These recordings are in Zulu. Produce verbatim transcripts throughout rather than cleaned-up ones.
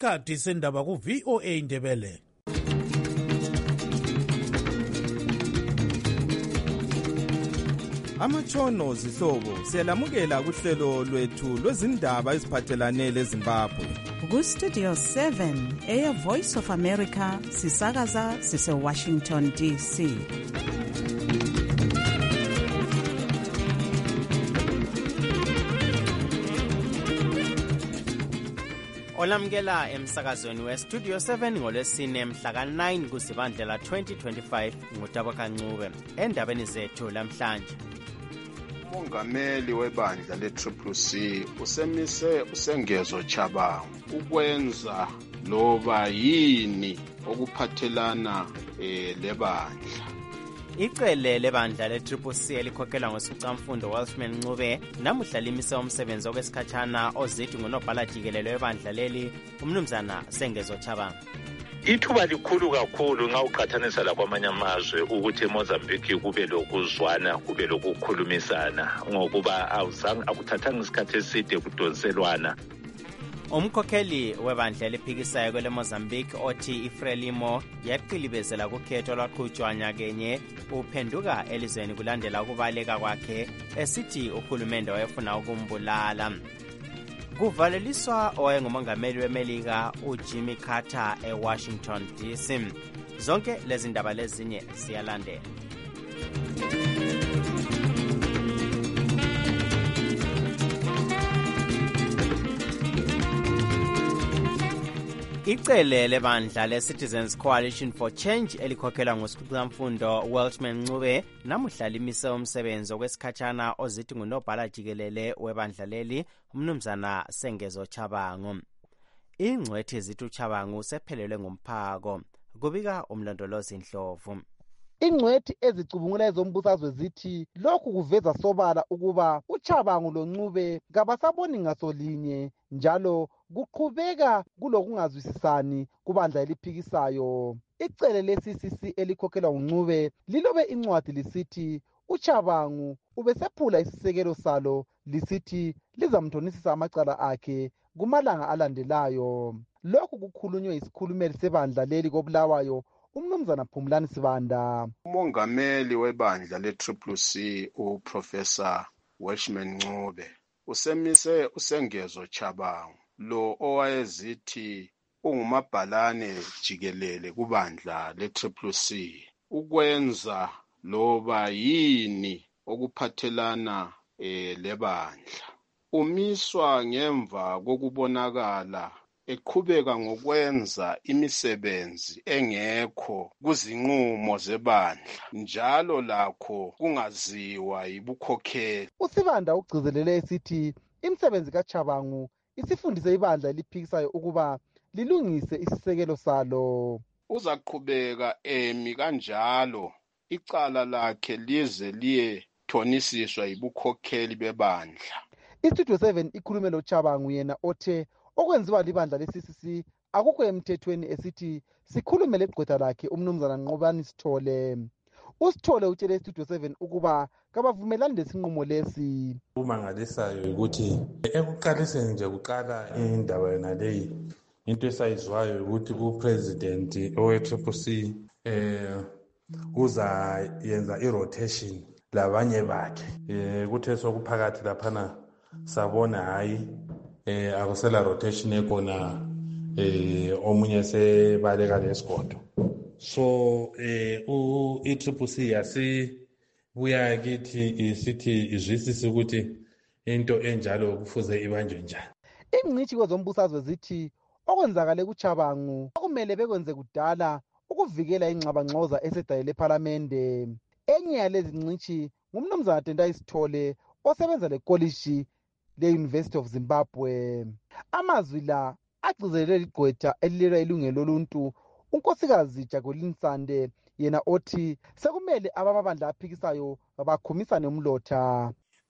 isikhathi sendaba ku-V O A Ndebele. Amatshono zihlobo siyalamukela kuhlelo lwethu lwezindaba eziphathelane leZimbabwe. Ku-Studio seven, Air Voice of America, sisakaza sise-Washington D C. Olamukela emsakazweni we-Studio seven ngolwesine mhla ka nine kuZibandlela twenty twenty-five nguTabo Kancube. Endabeni zethu lamhlanje, umongameli webandla le-Triple C usemise uSengezo Tshabangu ukwenza loba yini okuphathelana eh, lebandla. icele lebandla le-Triple C elikhokhelwa ngosikhwamfundo Welshman Ncube namuhla limise umsebenzi okwesikhatshana ozithi ngunobhala jikelele webandla leli umnumzana Sengezo Tshabangu. Ithuba likhulu kakhulu nxa uqhathanisa lakwamanye amazwe ukuthi eMozambique kube lokuzwana kube lokukhulumisana ngokuba awuzange akuthathanga isikhathi eside kudonselwana. Umkhokheli webandla eliphikisayo kwele Mozambique othi iFrelimo yaqilibezela kukhetho lwaqhutshwa nyakenye uphenduka elizweni kulandela ukubaleka kwakhe esithi uhulumende wayefuna ukumbulala. Kuvaleliswa owayengumongameli weMelika uJimmy Carter eWashington D C. Zonke lezi ndaba lezinye siyalandela. Icele lebandla le-Citizens Coalition for Change elikhokhelwa ngosikhwamfundo Welshman Ncube namuhla limise umsebenzi okwesikhatshana ozithi ngunobhala jikelele webandla leli umnumzana Sengezo Tshabangu. Ingcwethi zithi uTshabangu sephelelwe ngumphako, kubika umlondolozi Ndlovu. Ingcwethi ezicubungula ezombusazwe zithi lokhu kuveza sobala ukuba uTshabangu loNcube kabasaboni ngasolinye njalo kuqhubeka kulokungazwisisani kubandla eliphikisayo. Icele le-C C C elikhokhelwa nguNcube lilobe incwadi lisithi uTshabangu ubesephula isisekelo salo lisithi lizamthonisisa amacala akhe kumalanga alandelayo. Lokhu kukhulunywe yisikhulumeli sebandla leli koBulawayo umnumzana Phumlani Sibanda. Umongameli webandla le-Triple C uProfessor Welshman Ncube usemise uSengezo Tshabangu lo owayezithi ungumabhalane jikelele kubandla le-Triple C ukwenza loba yini okuphathelana eh, lebandla. Umiswa ngemva kokubonakala eqhubeka ngokwenza imisebenzi engekho kuzinqumo zebandla njalo lakho kungaziwa yibukhokheli. Usibanda ugcizelele esithi imisebenzi kaTshabangu isifundise ibandla eliphikisayo ukuba lilungise isisekelo salo. Uzaqhubeka emi kanjalo icala lakhe lize liye thonisiswa yibukhokheli bebandla. I-Studio seven ikhulume loTshabangu yena othe okwenziwa libandla le-C C C akukho emthethweni esithi sikhulume legqwetha lakhe umnumzana Nqobani Sithole. uSithole utshele i-Studio seven ukuba kabavumelani lesinqumo lesi. Umangalisayo ukuthi ekuqaliseni nje kuqala indaba yona leyi into esayizwayo ukuthi upresident owe-Triple C eh uzayenza i-rotation labanye bakhe eh kuthe sokuphakathi laphana sabona hayi eh akusela rotation ekona eh omunye sebaleka lesigodo. So eh u i-Triple C yasi buya kithi isithi izwisise ukuthi into enjalo kufuze ibanjwe njani. Ingcithi kwezombusazwe zithi okwenzakale kuTshabangu okumele bekwenze kudala ukuvikela ingxabangxoza esedayile eParliamente. Enye yalezi ngcithi ngumnumzana Tendai Sithole osebenza lekoliji le-University of Zimbabwe. Amazwi la agcizelele ligqwetha elilera ilungelo loluntu unkosikazi Jacqueline Sande yena othi sekumele ababandla aphikisayo bakhumisane umlotha.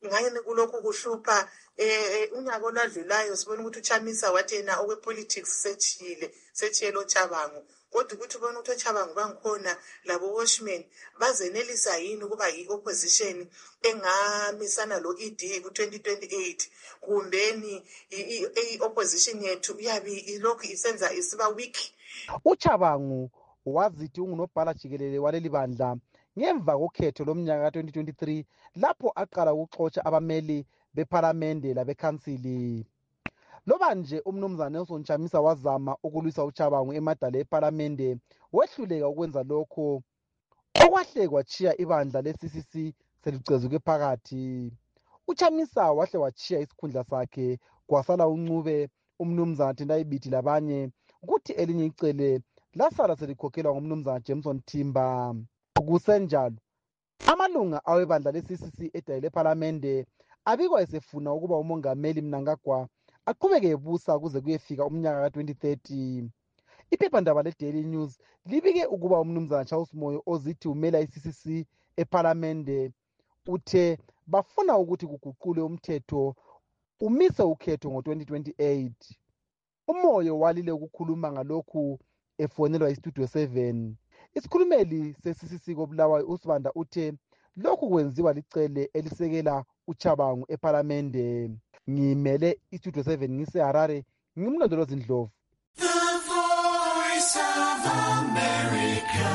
ngani kulokhu kuhlupha eh unyaka oladlulayo sibona ukuthi uChamisa wathi yena okwepolitics sechile sechiyelo Chabangu kodwa ukuthi ubona ukuthi uChabangu bangikhona labo watchmen bazenelisa yini ukuba yi-opposition engamisana lo E D ku twenty twenty-eight kumbeni i-opposition yethu iyabi ilokhu isenza isiba weak. uChabangu wazithi ungunobhala jikelele waleli bandla ngemva kokhetho lomnyaka ka twenty twenty-three lapho aqala ukuxotsha abameli bephalamende labekhansili. Loba nje umnumzana Nelson Chamisa wazama ukulwisa uChabangu emadala ephalamende wehluleka ukwenza lokho okwahle kwachiya ibandla le-C C C selicezuke phakathi. uChamisa wahle wachiya isikhundla sakhe kwasala uNcube umnumzana Tendai Biti labanye kuthi elinye icele lasala selikhokhelwa ngumnumzana Jameson Timba. Kusenjalo amalunga awebandla le-C C C edayile ephalamende abikwa esefuna ukuba umongameli Mnangagwa aqhubeke ebusa kuze kuyefika umnyaka ka twenty thirty. Iphephandaba le-Daily News libike ukuba umnumzana Charles Moyo ozithi umela i-C C C ephalamende uthe bafuna ukuthi kuguqule umthetho umise ukhetho ngo twenty twenty-eight. Umoyo walile ukukhuluma ngalokhu efonelwa iStudio seven. Isikhulumeli se-C C C koBulawayo uSibanda uthe lokhu kwenziwa licele elisekela uChabangu ephalamende. Ngimele iStudio seven ngiseHarare ngimlondolozi Ndlovu. The Voice of America,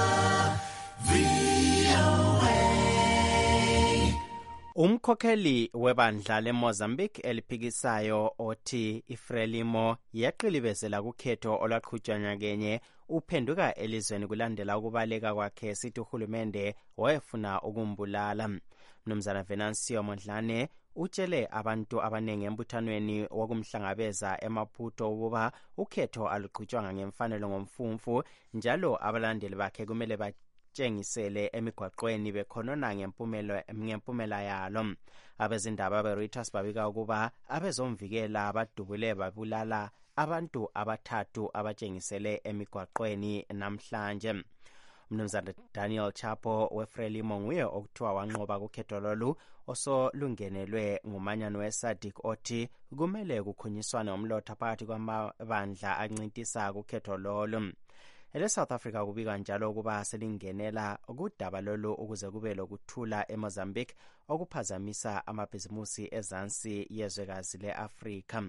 V O A. Umkhokheli webandla leMozambique eliphikisayo othi iFrelimo yaqilibezela kukhetho olwaqhutshwa nyakenye uphenduka elizweni kulandela ukubaleka kwakhe sithi uhulumende wayefuna ukumbulala. Mnumzana Venancio Mondlane utshele abantu abanengi embuthanweni wokumhlangabeza eMaputo ukuba ukhetho aluqhutshwanga ngemfanelo ngomfumfu njalo abalandeli bakhe kumele batshengisele emigwaqweni bekhonona ngempumela ngempumela yalo. Abezindaba beReuters babika ukuba abezomvikela abadubule babulala abantu abathathu abatshengisele emigwaqweni namhlanje. Mnumzana Daniel Chapo weFrelimo nguye okuthiwa wanqoba kukhetho lolu osolungenelwe ngumanyano weSADC othi kumele kukhunyiswane umlotha phakathi kwamabandla ancintisa kukhetho lolu. EleSouth Africa kubika njalo ukuba selingenela ukudaba lolu ukuze kube lokuthula eMozambique okuphazamisa amabhizimusi ezansi yezwekazi leAfrika.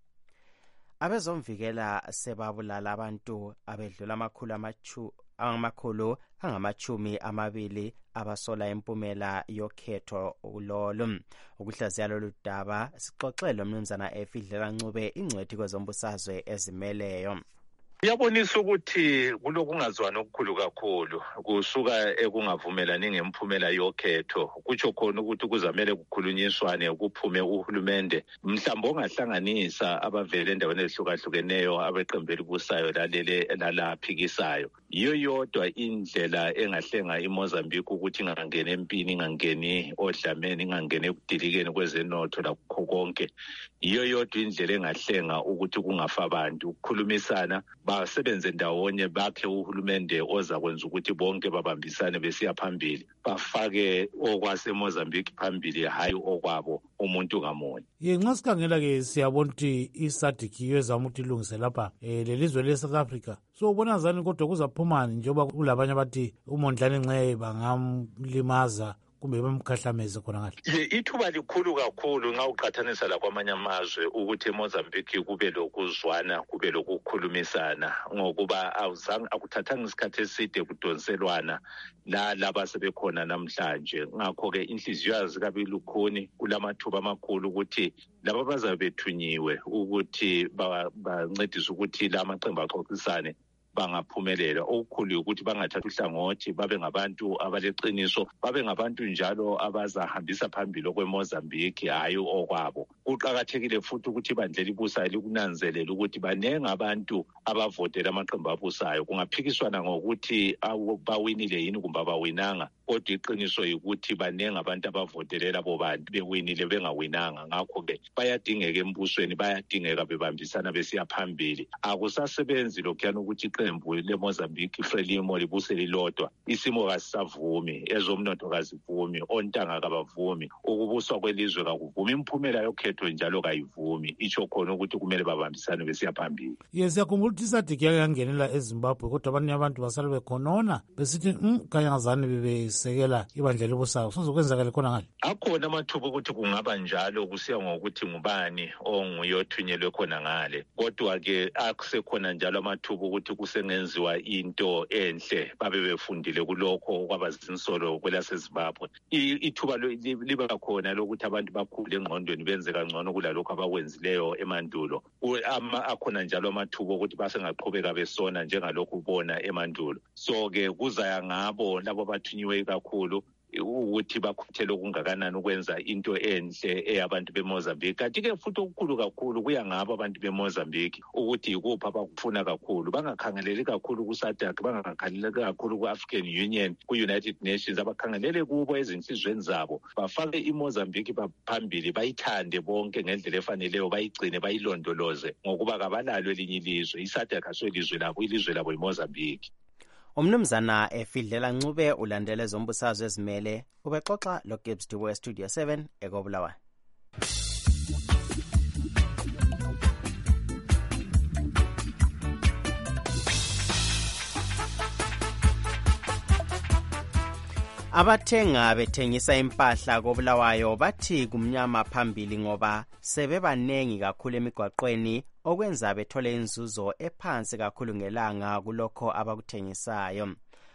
Abezomvikela sebabulala abantu abedlula amakhulu amachu amakhulu angamachumi amabili abasola impumela yokhetho lolu. Ukuhlaziya lolu daba sixoxele umnumzana Efidlela Ncube ingcwethi kwezombusazwe ezimeleyo. Uyabonisa ukuthi kulokungazwana okukhulu kakhulu kusuka ekungavumelani ngemphumela yokhetho kutsho khona ukuthi kuzamele kukhulunyiswane kuphume uhulumende mhlawumbe ongahlanganisa abavele endaweni ezihlukahlukeneyo abeqembu elibusayo lalele lalaphikisayo. Yiyo yodwa indlela engahlenga iMozambique ukuthi ingangeni empini ingangeni odlameni ingangeni ekudilikeni kwezenotho lakho konke. Yiyo yodwa indlela engahlenga ukuthi kungafa abantu ukukhulumisana basebenze ndawonye bakhe uhulumende oza kwenza ukuthi bonke babambisane besiya phambili bafake okwase Mozambique phambili hayi okwabo umuntu ngamunye. Yenxa sikhangela ke siyabona ukuthi iSADC yezama ukuthi ilungise lapha lelizwe leSouth Africa. So ubona zani kodwa kuzaphumani njengoba kulabanye abathi uMondlane Nxe bangamlimaza kumbe bamkhahlameze khona ngale. Ithuba likhulu kakhulu nxa uqhathanisa la kwamanye amazwe ukuthi eMozambique kube lokuzwana kube lokukhulumisana ngokuba awuzange akuthathanga isikhathi eside kudonselwana la laba sebekhona namhlanje. Ngakho ke inhliziyo yazi kabi lukhuni kulamathuba amakhulu ukuthi laba bazabe bethunyiwe ukuthi bancedise ukuthi la maqembu axoxisane bangaphumelela. Okukhulu ukuthi bangathatha uhlangothi babe ngabantu abaleqiniso babe ngabantu njalo abazahambisa phambili kweMozambique hayi okwabo. Kuqakathekile futhi ukuthi ibandla elibusayo likunanzelela ukuthi banenge abantu abavotela amaqembu abusayo kungaphikiswana ngokuthi bawinile yini kumbe abawinanga kodwa iqiniso yikuthi baningi abantu abavotelela abo bantu bewinile bengawinanga. Ngakho-ke bayadingeka embusweni, bayadingeka bebambisana besiya phambili. Akusasebenzi lokhuyana ukuthi iqembu leMozambique Frelimo libuse lilodwa. Isimo kasisavumi, ezomnotho kazivumi, ontanga kabavumi, ukubuswa kwelizwe kakuvumi, imiphumela yokhetho njalo kayivumi. Itsho khona ukuthi kumele babambisane besiya phambili. Yes, yakhumbula ukuthi iSADC yake yangenela eZimbabwe kodwa abanye abantu basala bekhonona besithi mm kanyazane bebesekela ibandla lebusayo. Sozokwenzakala khona ngale. Akhona amathuba ukuthi kungaba njalo kusiya ngokuthi ngubani onguye othunyelwe khona ngale. Kodwa ke akusekhona njalo amathuba ukuthi kusengenziwa into enhle babe befundile kulokho kwabazinsolo kwelaseZimbabwe. Ithuba liba khona lokuthi abantu bakhule engqondweni benze kangcono kulalokho abakwenzileyo emandulo. Akhona njalo amathuba ukuthi basengaqhubeka besona njengalokho ubona emandulo. So ke kuzaya ngabo labo bathunyiwe kakhulu ukuthi bakhuthele okungakanani ukwenza into enhle eyabantu beMozambique. Kanti-ke futhi okukhulu kakhulu kuya ngabo abantu beMozambique ukuthi yikuphi abakufuna kakhulu. Bangakhangeleli kakhulu ku-SADC, bangakhangeleli kakhulu ku-African Union, ku-United Nations. Abakhangelele kubo ezinhlizweni zabo, bafake iMozambique phambili, bayithande bonke ngendlela efaneleyo, bayigcine, bayilondoloze ngokuba kabalalo elinye ilizwe. I-SADC asoyilizwe labo, ilizwe labo yiMozambique. Umnumzana Efidlela Ncube ulandele zombusazwe ezimele ubexoxa lo Gibbs Duwe Studio seven eKobulawayo. Abathenga bethengisa impahla koBulawayo bathi kumnyama phambili ngoba sebebanengi kakhulu emigwaqweni okwenza bethole inzuzo ephansi kakhulu ngelanga kulokho abakuthengisayo.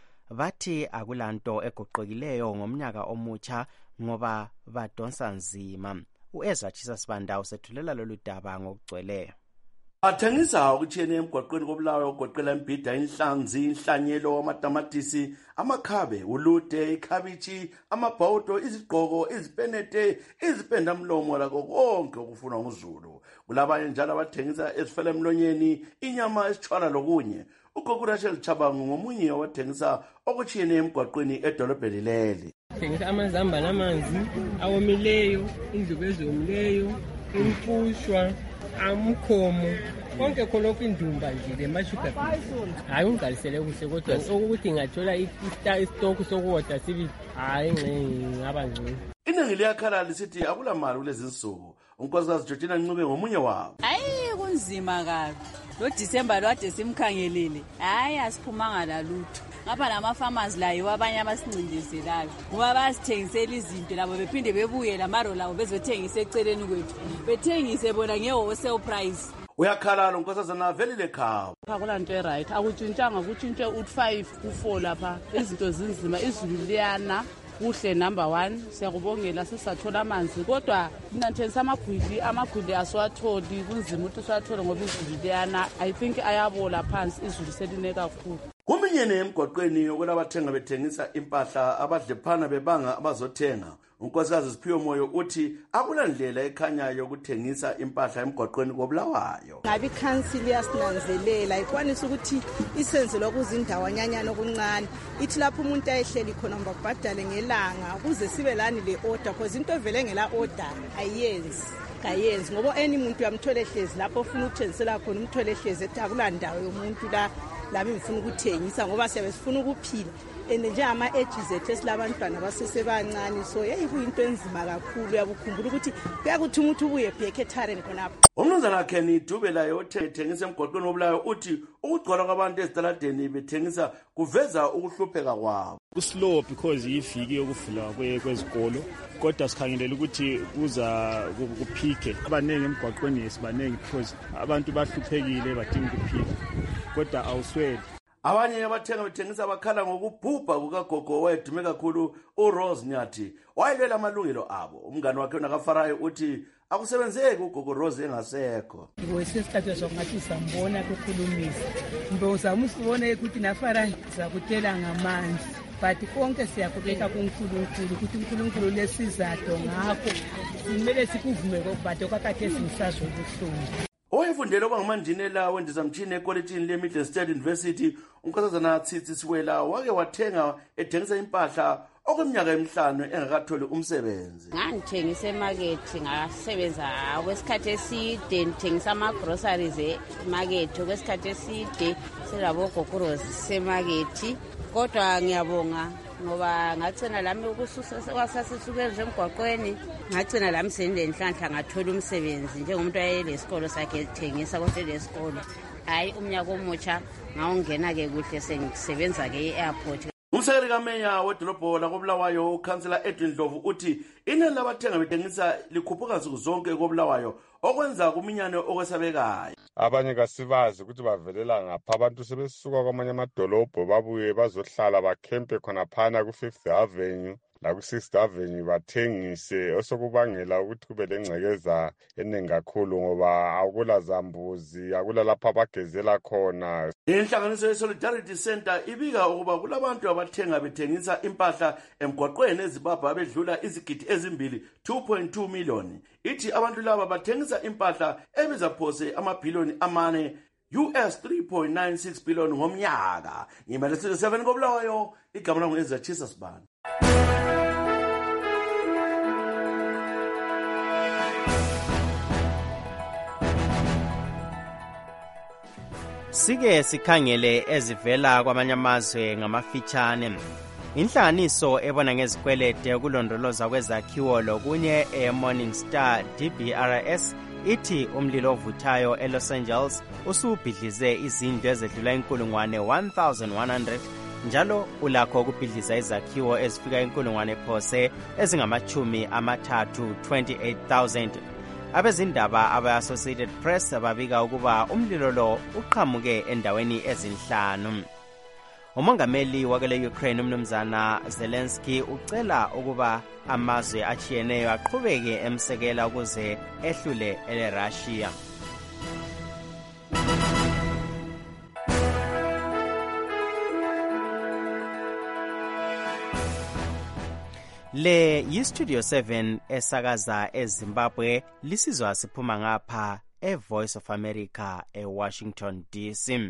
Bathi akulanto eguqukileyo ngomnyaka omutsha ngoba badonsa nzima. uEzra Chisa Sibanda usethulela lolu daba ngokugcweleyo. Athengisa ukuthiyene emgwaqweni koBulawayo ogoqela imbhida, inhlanzi, inhlanyelo, amatamatisi, amakhabe, ulude, ikhabichi, amabhawudo, izigqoko, izipenete, izipendamlomo lakho konke okufunwa nguZulu. Kulabanye njalo abathengisa ezifela emlonyeni, inyama, isitshwala lokunye. uGogo Rachel Chabangu ngomunye wathengisa okuthiyene emgwaqweni edolobheni leli. Thengisa amazamba namanzi awomileyo, indlubu ezomileyo, impushwa, amkhomo, konke khonokho indumba nje lemashuga. Hayi ungalisele kuhle kodwa ukuthi ngathola isitock sokuwoda sibi hayi ngeke ngaba ngcono. Iningi liyakhala lisithi akula mali kulezi insuku. Unkosikazi Georgina Ncube ngomunye wabo. Hayi kunzima kabi. Lo December lwade simkhangelele. Hayi asiphumanga la lutho. Ngapha nama farmers la yiwabanye abasincindezelayo. Ngoba basithengisela izinto labo bephinde bebuye lamaro lawo bezothengisa eceleni kwethu. Bethengise bona nge-wholesale price. Uyakhala lo nkosazana velile khabo. Akulanto eright. Akutshintshanga kutshintshe u five ku four lapha. Izinto zinzima, izulu liyana. Kuhle number one, siyakubongela sesathola amanzi kodwa mina ngithengisa amagwili, amagwili aswatholi kunzima ukuthi uswathole ngoba izulu liyana. I think ayabola phansi, izulu seline kakhulu. Kuminyene emgwaqweni okulabathenga bethengisa impahla abadlephana bebanga abazothenga. Unkosikazi Siphiwe Moyo uthi akulandlela ekhanyayo ukuthengisa impahla emgwaqweni koBulawayo. Ngabe council yasinanzelela ikwanisa ukuthi isenze lokuzindawo nyanyana okuncane. Ithi lapho umuntu ayehleli khona mbabhadale ngelanga ukuze sibe lani le order because into evele ngela order ayenzi. Kayenzi ngoba any umuntu uyamthola ehlezi lapho ufuna ukuthengisela khona umthola ehlezi ethi akulandawo yomuntu la lami ngifuna ukuthengisa ngoba siyabe sifuna ukuphila. Ende nje ama ages ethu esilabantwana basesebancane so hey kuyinto enzima kakhulu uyabukhumbula ukuthi kuyakuthi umuntu ubuye bheketharen khonapho. Umnumzana Kenny Dube layo othengisa emgwaqweni woBulawayo uthi ukugcwala kwabantu ezitaladeni bethengisa kuveza ukuhlupheka kwabo. Kuslow because yiviki yokuvula kwezikolo kodwa sikhangelela ukuthi kuza kuphike abanengi emgwaqweni yesibanengi because abantu bahluphekile badinga ukuphila kodwa awusweli. Abanye abathenga bethengisa abakhala ngokubhubha kukagogo owayedume kakhulu uRose Nyathi wayelwela amalungelo abo. Umngane wakhe uNakafarayo uthi akusebenzeki ugogo Rose engasekho. Ngosesikhathi sokungathi sambona ukukhulumisa. Mbozama usibone ukuthi naFarayo sakutela ngamanzi. But konke siyakubeka kuNkulunkulu ukuthi uNkulunkulu lesizathu ngakho simele sikuvume kokubade kwakade singisazo ubuhlungu. Owayefundela obangumanjinela wendizamtshini ekolejini leMiddle State University unkosazana Tsitsi Siwela wake wathenga ethengisa impahla okweminyaka emihlanu engakatholi umsebenzi. Ngangithengisa emakethe ngasebenza kwesikhathi eside ngithengisa ama-groceries emakethe kwesikhathi eside selabo gogorozi semakethe kodwa ngiyabonga ngoba ngagcina lami ukususa kwasasisuke nje emgwaqweni ngagcina lami sendenhlanhla ngathola umsebenzi njengomuntu ayelesikolo sakhe ethengisa kodwa lesikolo hayi umnyaka omutsha ngawungena ke kuhle sengisebenza ke e-airport. Umsekeli kameya wedolobho lakobulawayo ukhansela Edwin Dlovu uthi inani labathenga bethengisa likhuphuka nsuku zonke kobulawayo okwenza kuminyane okwesabekayo. Abanye kasibazi ukuthi bavelela ngapha abantu sebesuka kwamanye amadolobho babuye bazohlala bakhempe khona phana ku-Fifth Avenue la ku-Sixth Avenue bathengise osokubangela ukuthi kube lengcekeza eningi kakhulu ngoba akula zambuzi akula lapha abagezela khona. Inhlanganiso ye-Solidarity Center ibika ukuba kulabantu abathenga bethengisa impahla emgwaqweni eZimbabwe abedlula izigidi ezimbili two point two million. Ithi abantu laba bathengisa impahla ebiza phose amabhiliyoni amane U S three point nine six billion ngomnyaka. Ngimele seven kobulawayo igama langu ezachisa sibani. Sike sikhangele ezivela kwamanye amazwe ngamafitshane. Inhlanganiso ebona ngezikwelede ukulondoloza kwezakhiwo lokunye e-Morningstar D B R S ithi umlilo ovuthayo eLos Angeles usubhidlize izindlu ezedlula inkulungwane one thousand one hundred njalo ulakho ukubhidliza izakhiwo ezifika inkulungwane phose ezingamachumi amathathu twenty-eight thousand. Abezindaba aba-Associated Press babika ukuba umlilo lo uqhamuke endaweni ezinhlanu. Umongameli wakele Ukraine umnumzana Zelensky ucela ukuba amazwe achiyeneyo aqhubeke emsekela ukuze ehlule ele-Russia. Le yi-Studio seven esakaza eZimbabwe lisizwa siphuma ngapha e-Voice of America e-Washington D C.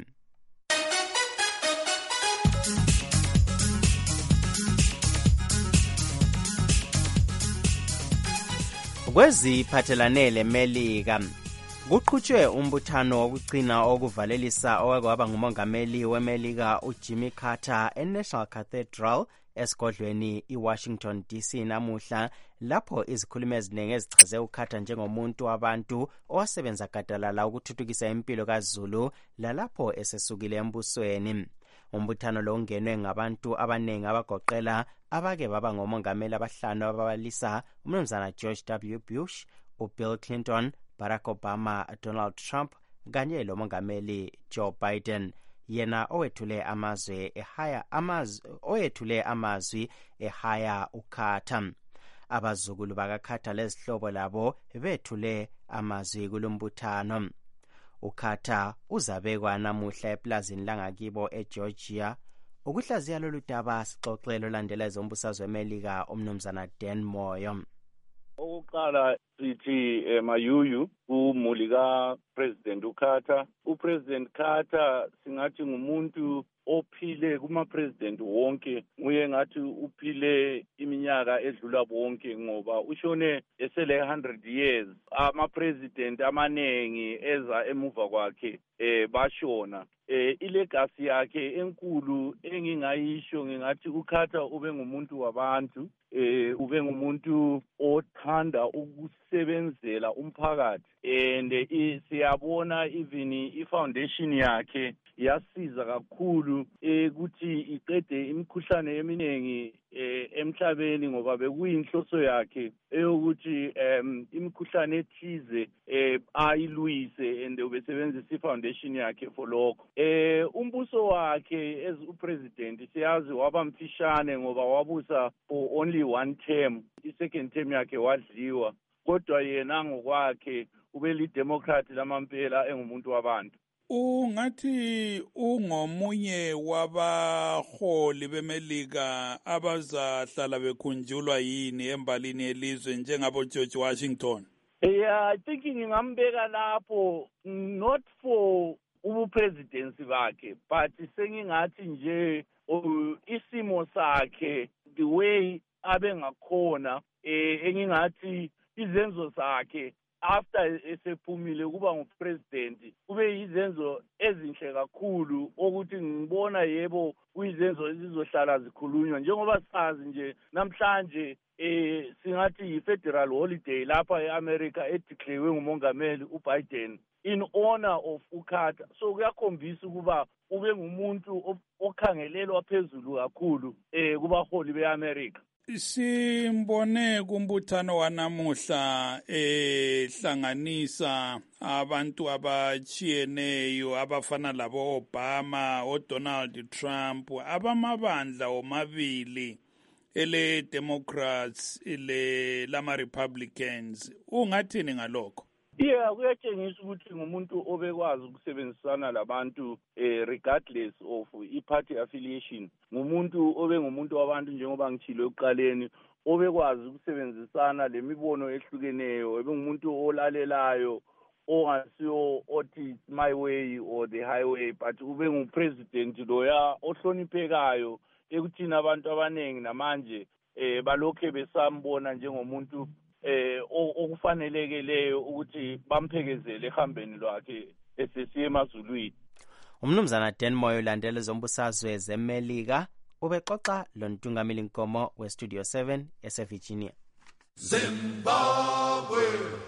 Kweziphathelane leMelika kuqhutshwe umbuthano wokugcina okuvalelisa okwaba ngumongameli weMelika uJimmy Carter eNational Cathedral esigodlweni iWashington D C namuhla lapho izikhulumi eziningi ezichaze uCarter njengomuntu wabantu owasebenza gadalala ukuthuthukisa impilo kaZulu lalapho esesukile embusweni. Umbuthano lo ungenwe ngabantu abaningi abagoqela abake baba ngomongameli abahlanu ababalisa umnumzana George W. Bush, uBill Clinton, Barack Obama, Donald Trump kanye lomongameli Joe Biden. Yena owethule amazwe ehaya amazwi oyethule amazwi ehaya uCarter. Abazukulu bakaCarter lezihlobo labo bethule amazwi kulombuthano. uCarter uzabekwa namuhla eplazini langakibo eGeorgia. Ukuhlaziya lolu daba sixoxelo landela ezombusazwe weMelika umnumzana Dan Moyo. Okokuqala sithi mayuyu umuli kaPresident uCarter. uPresident Carter singathi ngumuntu ophile kuma-president wonke, nguye ngathi uphile iminyaka edlula bonke ngoba ushone esele one hundred years. Ama-president amanengi eza emuva kwakhe eh bashona. Eh ilegacy yakhe enkulu engingayisho ngingathi uCarter ube ngumuntu wabantu, eh ube ngumuntu othanda ukusebenzela umphakathi, and siyabona even i-foundation yakhe yasiza kakhulu ukuthi iqede imikhuhlane eminingi emhlabeni ngoba bekuyinhloso yakhe eyokuthi imikhuhlane ethize ayilwise and ubesebenzisa i-foundation yakhe for lokho. Eh umbuso wakhe as upresident siyazi waba mfishane ngoba wabusa for only one term, i-second term yakhe wadliwa, kodwa yena ngokwakhe ube li-democrat lamampela engumuntu wabantu. Ungathi ungomunye wabaholi beMelika abazahlala bekhunjulwa yini embalini elizwe njengabo George Washington? Yeah, I think ngingambeka lapho not for ubupresidency bakhe, but sengingathi nje isimo sakhe the way abe ngakhona eh engingathi izenzo zakhe after esephumile kuba ngupresident kube izenzo ezinhle kakhulu ukuthi ngibona yebo kuyizenzo ezizohlala zikhulunywa njengoba sazi nje namhlanje eh singathi yi-federal holiday lapha e-America edeclarewe ngumongameli uBiden in honor of uKhata. So kuyakhombisa ukuba ube ngumuntu okhangelelwa phezulu kakhulu eh kubaholi beAmerica. Simbone kumbuthano wanamuhla ehlanganisa abantu abachiyeneyo abafana labo Obama, oDonald Trump, abamabandla omabili ele Democrats ile lama Republicans. Ungathini ngalokho? Yeah, kuyatshengisa ukuthi ngumuntu obekwazi ukusebenzisana labantu eh, regardless of i-party affiliation. Ngumuntu obengumuntu wabantu njengoba ngithile ekuqaleni obekwazi ukusebenzisana lemibono ehlukeneyo, ebengumuntu olalelayo ongasiyo othi my way or the highway, but ube ngupresident loya ohloniphekayo ekuthini abantu abanengi namanje eh balokhe besambona njengomuntu eh okufanelekeleyo ukuthi bamphekezele ehambeni lwakhe esesiye emazulwini. Umnumzana Dan Moyo ulandela zombusazwe zeMelika ubexoxa lontungameli Nkomo weStudio seven eseVirginia. Zimbabwe.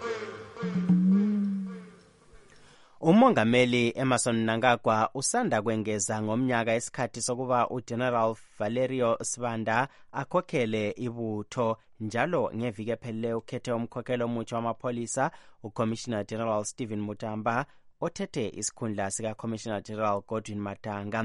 Umongameli Emmerson Mnangagwa usanda kwengeza ngomnyaka esikhathi sokuba uGeneral Valerio Sibanda akhokhele ibutho njalo ngeviki ephelileyo ukhethe umkhokheli omutsha wamapholisa uCommissioner General Stephen Mutamba othethe isikhundla sika Commissioner General Godwin Matanga.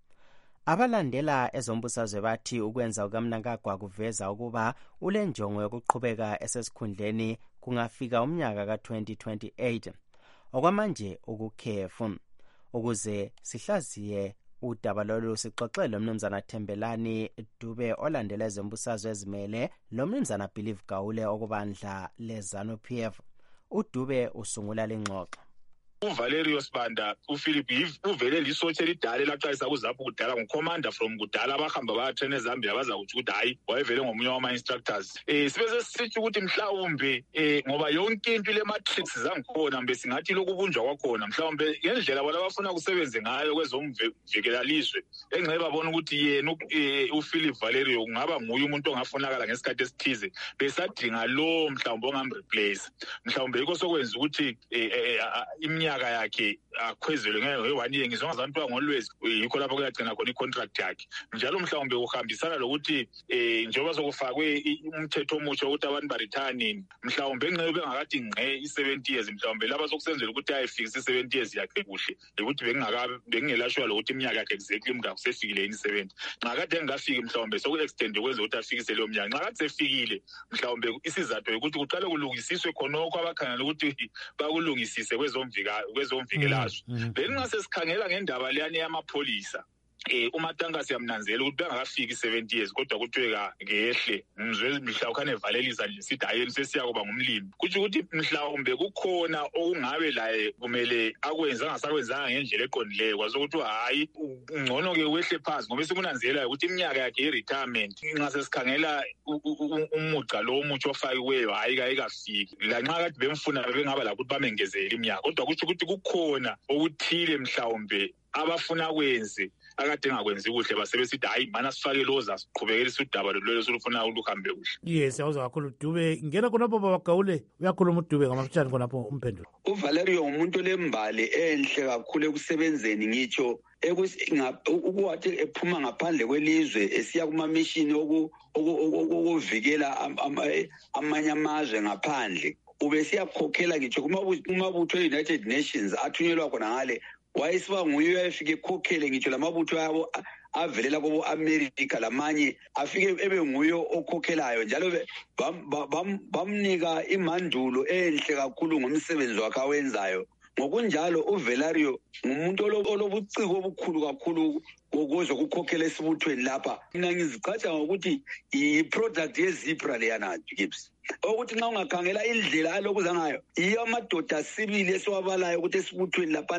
Abalandela ezombusazwe bathi ukwenza ukaMnangagwa kuveza ukuba ulenjongo yokuqhubeka esesikhundleni kungafika umnyaka ka twenty twenty-eight. Okwamanje ukukhefu ukuze sihlaziye udaba lolu sixoxele umnumzana Thembelani Dube olandela ezombusazwe ezimele lo mnumzana Believe Gawule okubandla leZANU P F. uDube usungula lengxoxo. uValerio Sibanda uPhilip uvele lisotshe lidale laqalisa kuzapho kudala ngocommander from kudala abahamba bayatrain eZambia baza kuthi ukuthi hayi wayevele ngomunye wama instructors eh sibese sithi ukuthi mhlawumbe eh ngoba yonke into le matrix zangikhona mbe singathi lokubunjwa kwakhona mhlawumbe ngendlela bona bafuna kusebenze ngayo kwezomvikelalizwe engceba babona ukuthi yena uPhilip Valerio kungaba nguye umuntu ongafunakala ngesikhathi esithize besadinga lo mhlawumbe ongamreplace mhlawumbe yiko sokwenza ukuthi iminyaka yakhe akhwezelwe nge-one year ngizonga abantu ngolwezi yikho lapho kuyagcina khona i-contract yakhe njalo mhlawumbe uhambisana lokuthi eh njengoba sokufakwe umthetho omutsha ukuthi abantu baretire mhlawumbe engcebe bengakathi ngqe i-seventy years mhlawumbe laba sokusenzela ukuthi ayefix i-seventy years yakhe kuhle ukuthi bengingaka bengingelashwa lokuthi iminyaka yakhe exactly mnga kusefikile yini seventy nxa kade engafiki mhlawumbe soku-extend ukwenza ukuthi afikise leyo minyaka nxa kade sefikile mhlawumbe isizathu ukuthi kuqale kulungisiswe khonokho abakhangela ukuthi bakulungisise kwezomvika kwezomvikelazwe then nxa sesikhangela ngendaba leyani yamapholisa eh uMatanga siyamnanzela ukuthi bengakafiki seventy years kodwa kuthiwe ngehle ngizwe mhlawumbe evalelisa lisithi hayi sesiyakuba ngumlimi kuthi ukuthi mhlawumbe kukhona okungabe laye kumele akwenza angasakwenzanga ngendlela eqondileyo kwazokuthi hayi ungcono ke wehle phansi ngoba sikunanzela ukuthi iminyaka yakhe i-retirement nxa sesikhangela umuca lo omutsha ofakiweyo hayi kayikafiki lanxa kade bemfuna bengaba lapho ukuthi bamengezele iminyaka kodwa kuthi ukuthi kukhona okuthile mhlawumbe abafuna kwenze akade ngakwenzi kuhle basebesithi hayi mana sifake loza siqhubekele udaba lelo solufuna uluhambe kuhle. Yes, awuza kakhulu Dube. Ngena khonapho babagawule uyakhuluma uDube ngamafutshane khonapho umphendulo. uValerio umuntu lembali enhle kakhulu ekusebenzeni ngitsho ukuthi ephuma ngaphandle kwelizwe esiya kuma mission okuvikela amanye amazwe ngaphandle ube siyakhokhela ngitsho kumabutho e-United Nations athunyelwa khona ngale wayesiba nguye uyafike ekhokhele ngitsho lamabutho yabo avelela kubo America lamanye afike ebe nguye okhokhelayo njalo bamnika imandulo enhle kakhulu ngomsebenzi wakhe awenzayo ngokunjalo uValerio ngumuntu olobuciko obukhulu kakhulu ukuze ukukhokhela esibuthweni lapha mina ngizichaza ngokuthi i-product yeZipra leyana Gibbs ukuthi nxa ungakhangela indlela alokuza ngayo iyo amadoda sibili esiwabalayo ukuthi esibuthweni laphana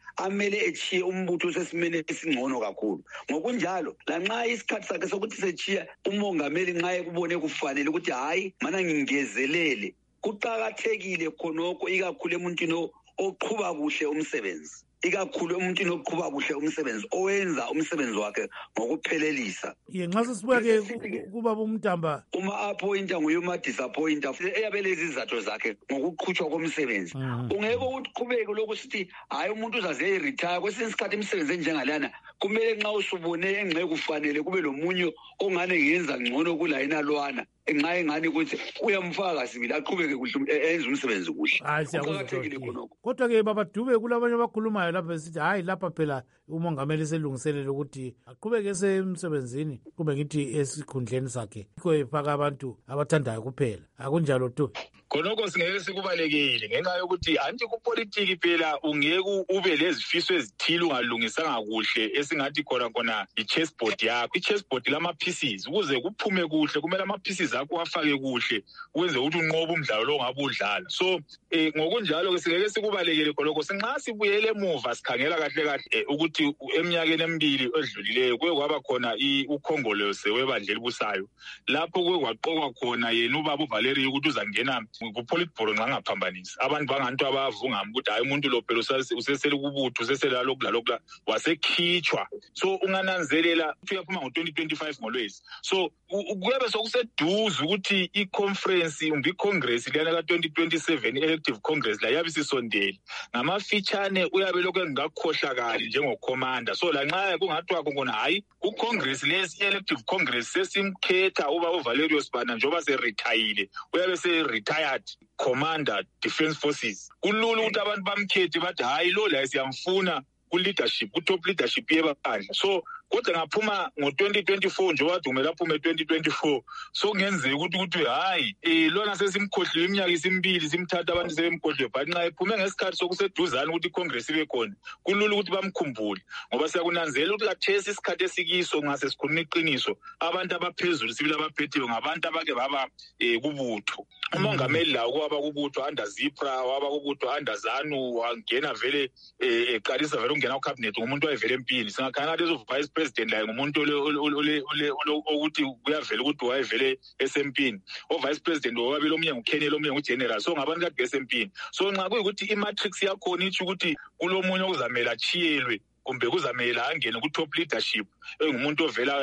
amele echiye umbutho usesimene esingcono kakhulu. Ngokunjalo lanxa isikhathi sakhe sokuthi sechiya umongameli nxa ekubone kufanele ukuthi hayi mana ngingezelele, kuqakathekile khonokho ikakhulu emuntwini oqhuba kuhle umsebenzi. Ikakhulu emuntwini oqhuba kuhle umsebenzi owenza umsebenzi wakhe ngokuphelelisa. Ye nxa sesibuya ke kuba bomntamba uma appointa nguye uma disappointa eyabeleza izathu zakhe ngokuqhutshwa komsebenzi. Ungeke uqhubeke lokho sithi hayi umuntu uzaze retire kwesinye isikhathi imisebenzi enjengalana kumele nxa usubone engxe kufanele kube lomunye ongane yenza ngcono kulayina lwana nxa engani ukuthi uyamfaka sibili aqhubeke kuhle enza umsebenzi kuhle. Kuqakathekile khonokho. Kodwa ke baba Dube kulabanye abakhulumayo lapha besithi hayi lapha phela umongameli selungiselele ukuthi aqhubeke esemsebenzini kube ngithi esikhundleni sakhe ikho efaka abantu abathandayo kuphela. Akunjalo tu. Khonokho singeke sikubalekile ngenxa yokuthi anti kupolitiki phela ungeke ube lezifiso ezithile ungalungisanga kuhle esingathi khona khona i-chessboard yakho. I-chessboard lama pieces ukuze kuphume kuhle kumele ama pieces akho wafake kuhle ukwenze ukuthi unqobe umdlalo lo ngabe udlala. So eh ngokunjalo ke singeke sikubalekile khonokho sinxa sibuyele emuva sikhangela kahle kahle ukuthi eminyakeni emibili edlulileyo kuye kwaba khona ukhongolose webandla elibusayo lapho kuye kwaqokwa khona yena ubaba uValerie ukuthi uzangena kupolitburo nxa ngaphambanisa abantu bangantu abavungama ukuthi hayi umuntu lo phela usesele kubutho usesele lokudla wasekhitshwa. So ungananzelela uyaphuma ngo twenty twenty-five ngolwezi. So kuyabe sokuseduze ukuthi i-conference umbi congress lena ka twenty twenty-seven elective congress la yabe sisondele ngamafitshane uyabe lokho engakhohlakali njengocommander. So la nxa kungathiwa khona hayi ku-congress lesi elective congress sesimkhetha uba uValerie Sibanda njoba se-retire uyabe se-retired commander defense forces. Kulula ukuthi abantu bamkhethe bathi hayi lo la siyamfuna ku-leadership ku-top leadership yebandla. So kodwa ngaphuma ngo twenty twenty-four nje wadumela aphume twenty twenty-four. So kungenzeka ukuthi ukuthi hayi eh lona sesimkhohlwe iminyaka isimbili simthatha abantu sebemkhohlwe but nxa ephume ngesikhathi sokuseduzana ukuthi icongress ibe khona kulula ukuthi bamkhumbule ngoba siyakunanzela ukuthi kathesi isikhathi esikiso nxa sesikhuluma iqiniso abantu abaphezulu sibili abaphethiwe ngabantu abake baba eh kubutho. Umongameli lawo kwaba kubutho under Zipra waba kubutho under ZANU wangena vele eh eqalisa vele ungena ku cabinet ngumuntu wayevele empini singakhanga lezo vice president la ngumuntu ole ukuthi kuyavela ukuthi wayevele esempini o vice president wababili omunye nguKenel omunye ngugeneral. So ngabantu kade besempini. So nxa kuyikuthi imatrix yakhona ithi ukuthi kulomunye okuzamela chiyelwe kumbe kuzamela angene ku top leadership engumuntu ovela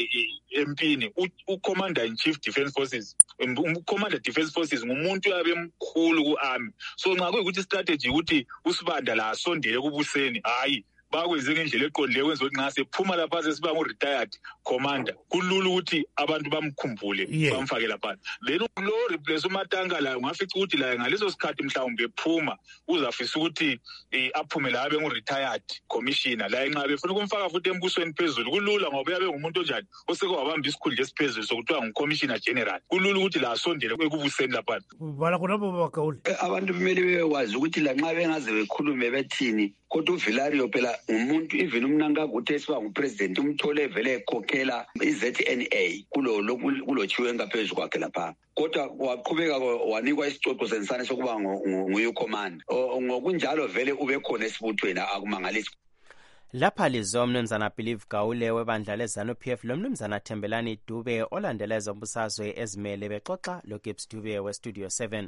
empini uCommander in Chief Defense Forces. uCommander Defense Forces ngumuntu yabe mkhulu kuarmy. So nxa kuyikuthi strategy ukuthi uSibanda la asondele kubuseni hayi bakwenze ngendlela eqondile kwenza ukuthi nxa sephuma lapha sesiba ngu-retired commander kulula ukuthi abantu bamkhumbule bamfake lapha. Then lo replace uMatanga la ungafica ukuthi la ngaleso sikhathi mhlawumbe ephuma uzafisa ukuthi aphume la abe ngu-retired commissioner la nxa befuna ukumfaka futhi embusweni phezulu kulula ngoba uyabe ngumuntu onjani oseke wabamba isikhundla esiphezulu sokuthiwa ngu-commissioner general kulula ukuthi la asondele ekubuseni lapha. Bala khonapho bakawule abantu kumele bekwazi ukuthi la nxa bengaze bekhulume bethini kodwa uValerie phela umuntu even umnankaka uthe siba ngupresident umthole vele ekhokhela i-Z N A kulo kulochiwe ngaphezulu kwakhe lapha kodwa waqhubeka wanikwa isicoco sensane sokuba nguye ucommander. Ngokunjalo vele ube khona esibuthweni akumangalisi. Lapha lizo mnumzana Believe Gawule webandla leZANU P F lo mnumzana Thembelani Dube olandela ezombusazwe ezimele bexoxa lo Gibbs Dube we Studio seven.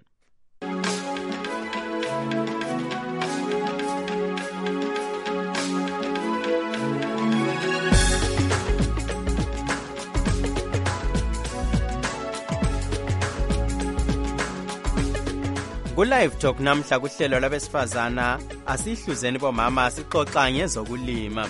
Ku-Live Talk namhla kuhlelo lwabesifazana asihluzeni bomama sixoxa ngezokulima.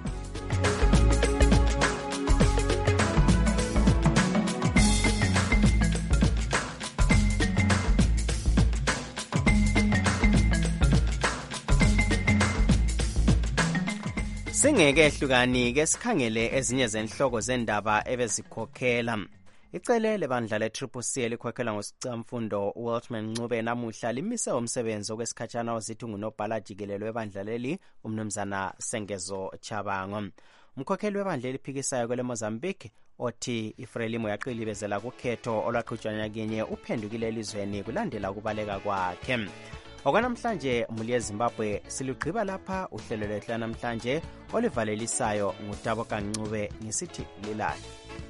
Singeke ehlukani ke sikhangele ezinye zenhloko zendaba ebezikhokhela. Icele lebandla le-Triple C elikhokhela ngosicamfundo uWaltman Ncube namuhla limise umsebenzi okwesikhatshana ozithi ngunobhala jikelelo webandla leli umnumzana Sengezo Chabango. Umkhokheli webandla eliphikisayo kwele Mozambique othi iFrelimo yaqilibezela kukhetho olwaqhutshwa nyakenye uphendukile elizweni kulandela ukubaleka kwakhe. okwanamhlanje muli yezimbabwe silugqiba lapha uhlelo lwethu lanamhlanje olivalelisayo ngutabo kancube ngisithi lilale.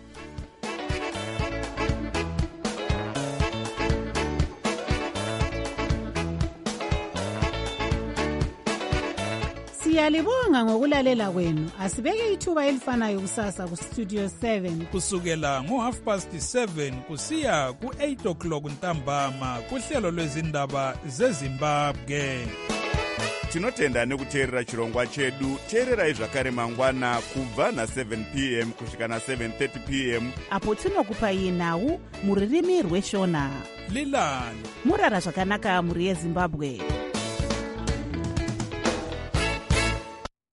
Siyalibonga ngokulalela kwenu. Asibeke ithuba elifanayo kusasa ku Studio seven kusukela ngo half past seven kusiya ku eight o'clock ntambama kuhlelo lwezindaba zeZimbabwe. Tinotenda nekuteerera chirongwa chedu. Teererai zvakare mangwana kubva na seven p m kusvika na seven thirty p m apo tinokupai nhau muririmi rweshona. Lilani murara zvakanaka muri yeZimbabwe.